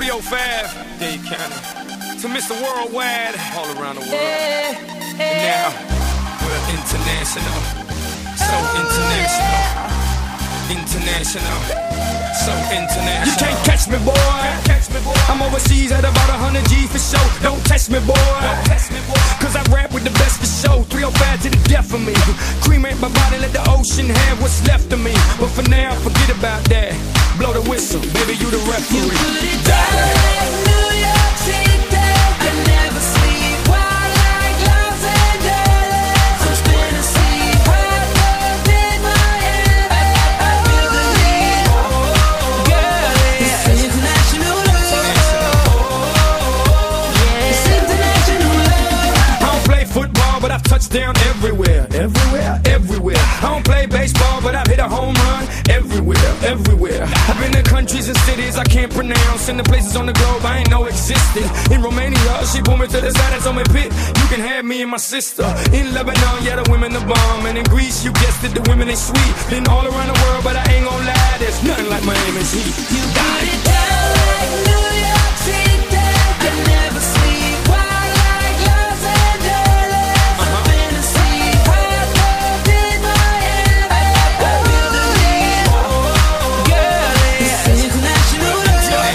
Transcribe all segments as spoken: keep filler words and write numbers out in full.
three oh five, Dade County. To Mister Worldwide, all around the world. And now, we're international. So international. International. So international. You can't catch me, boy. I'm overseas at about one hundred G for show. Don't test me, boy. Cause I rap with the best for show. three oh five to the death of me. Cremate my body, let the ocean have what's left of me. But for now, forget about that. Blow the whistle, baby, you the referee. You put it down like New York City. I never sleep wild like Los Angeles. I'm spinning sleep right up in my head. I, I, I feel the need, girl. It's international love. It's international love. I don't play football, but I've touched down everywhere, everywhere, everywhere. I don't play baseball, but I've hit a home run everywhere, everywhere. I've been to countries and cities I can't pronounce, and the places on the globe I ain't know existed. In Romania, she pulled me to the side and told me, Pit, you can have me and my sister. In Lebanon, yeah, the women the bomb. And in Greece, you guessed it, the women ain't sweet. Been all around the world, but I ain't gon' lie, there's nothing like Miami's heat. You put it down like New York City. I never sleep wild like Los Angeles. I'm spinning sleep right up in my head. I, I, I feel the need, girl. It's international love.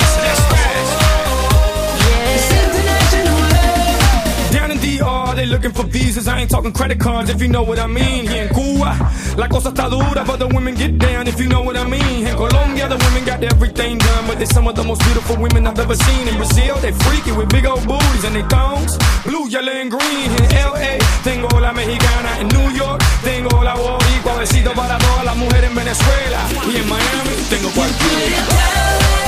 It's international love. Down in D R, they looking for visas. I ain't talking credit cards, if you know what I mean. Here in Cuba, la cosa está dura, but the women get down, if you know what I mean. In Colombia, the women got everything done, but they're some of the most beautiful women I've ever seen. In Brazil, they freaky with big old booties and they thongs, blue, yellow, and green. In L A, tengo la mexicana. In New York, tengo la boricua. Besito para todas las mujeres en Venezuela. Y en Miami, tengo cualquiera.